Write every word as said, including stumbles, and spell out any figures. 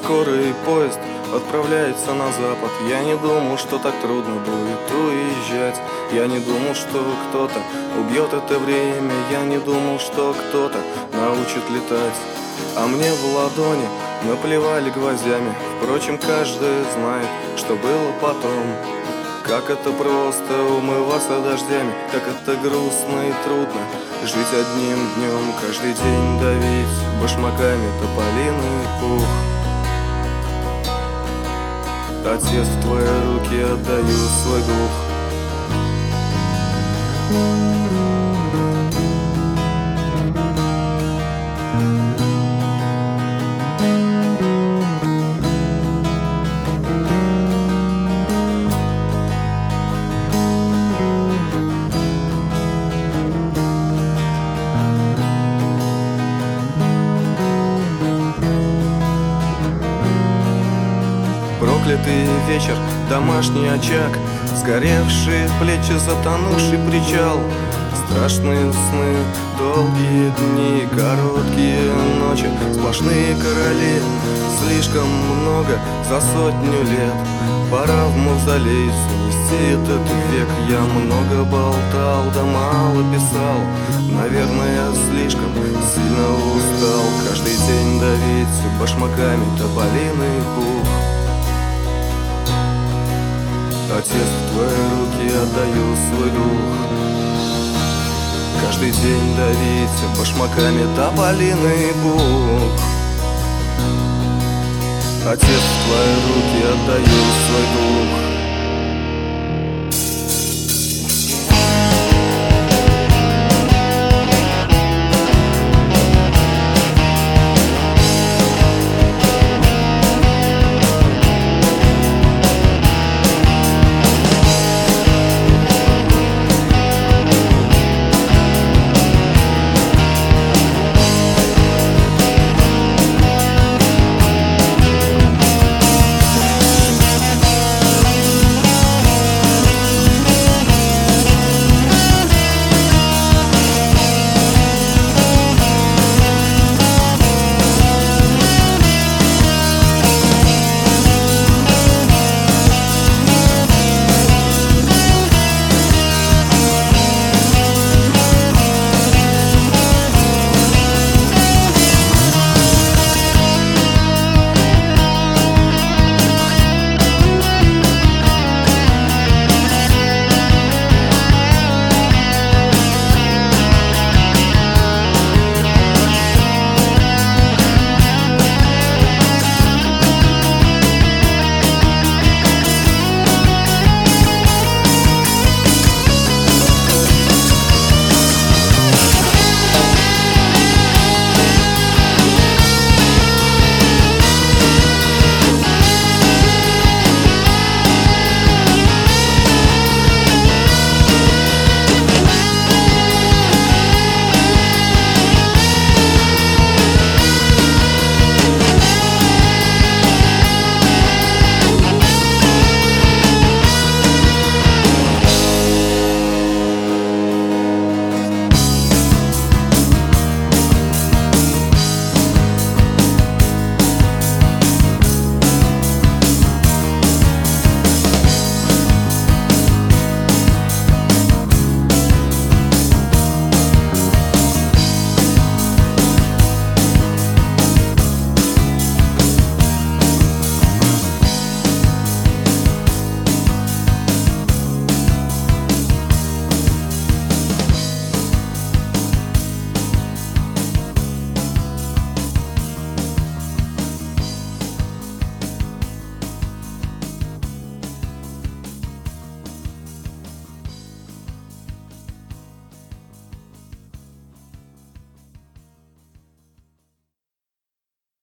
скорый поезд отправляется на запад. Я не думал, что так трудно будет уезжать. Я не думал, что кто-то убьет это время. Я не думал, что кто-то научит летать. А мне в ладони наплевали гвоздями. Впрочем, каждый знает, что было потом. Как это просто умываться дождями, как это грустно и трудно жить одним днем, каждый день давить башмаками тополиный пух. Отец, в твои руки отдаю свой дух. Проклятый вечер, домашний очаг, сгоревшие плечи, затонувший причал. Страшные сны, долгие дни, короткие ночи, сплошные короли. Слишком много за сотню лет, пора в мавзолей снести этот век. Я много болтал, да мало писал, наверное, слишком сильно устал. Каждый день давить башмаками тополиный пух. Отец, в твои руки отдаю свой дух. Каждый день давить башмаками тополиный пух. Отец, в твои руки отдаю свой дух.